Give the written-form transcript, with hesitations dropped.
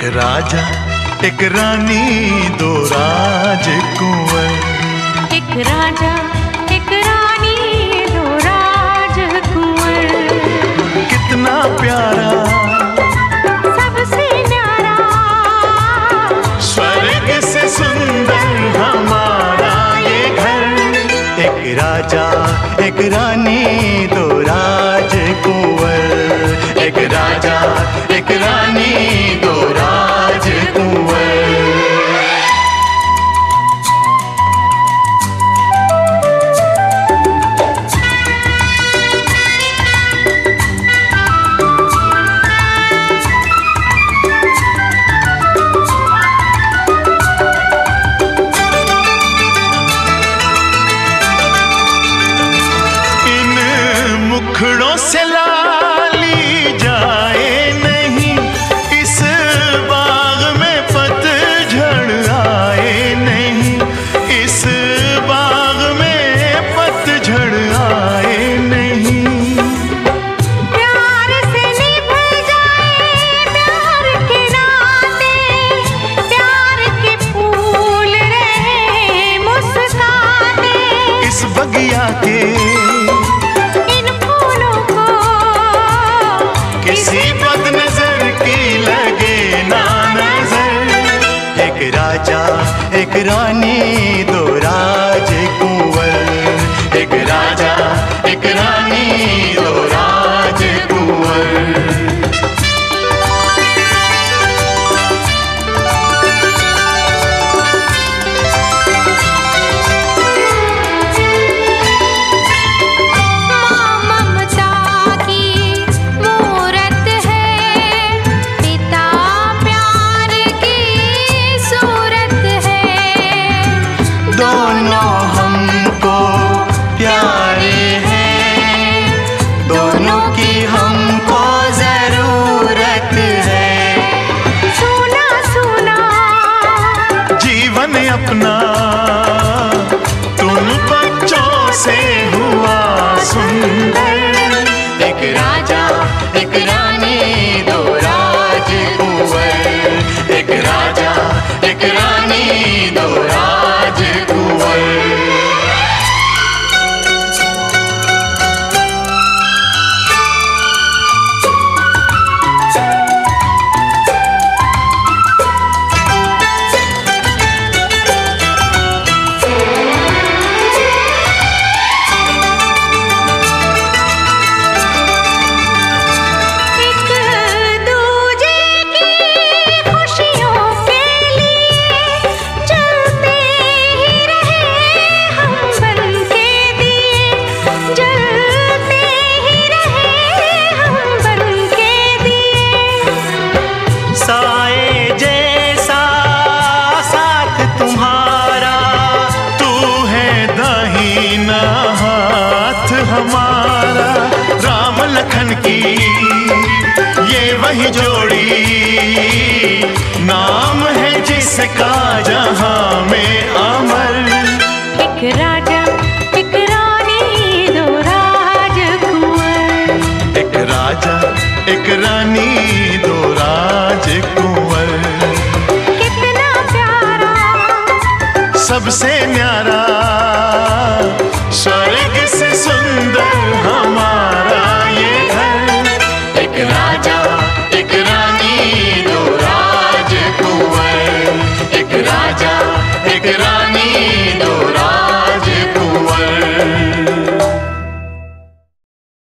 राजा एक रानी दो राजकुंवर। एक राजा एक रानी दो राजकुंवर। कितना प्यारा सबसे न्यारा स्वर्ग से सुंदर हमारा ये घर। एक राजा एक रानी दो राजकुंवर। एक राजा एक रानी दो राजकुंवर। इन मुखड़ों से लाली जाए नहीं, इस बाग में पतझड़ आए नहीं, इस बाग में पतझड़ आए नहीं। प्यार से निभ जाए प्यार के नाते, प्यार के फूल रहे मुस्काते। इस बगिया के इन फूलों को किसी बदनजर की लगे ना नजर। एक राजा एक रानी दो राजकुंवर। एक राजा एक रानी दो राजकुंवर। माँ ममता की मूरत है, पिता प्यार की सूरत है। दोनों हमको प्यारे हैं, दोनों की हमको जरूरत है। सुना सुना जीवन अपना तुम बच्चों से हुआ सुंदर। एक राजा एक रानी दो राजकुंवर। एक राजा एक रानी दो राजकुंवर। एक दूजे की खुशियों के लिए चलते ही रहे हम बन के दिए। जलते ही रहे हम बन के दिए। साए जैसा साथ तुम्हारा, तू है दाहिना हाथ हमारा। राम लखन की ये वही जोड़ी, नाम है जिसका जहां में अमर। एक राजा एक रानी दो राजकुंवर। एक राजा एक रानी दो राजकुंवर। कितना प्यारा सबसे न्यारा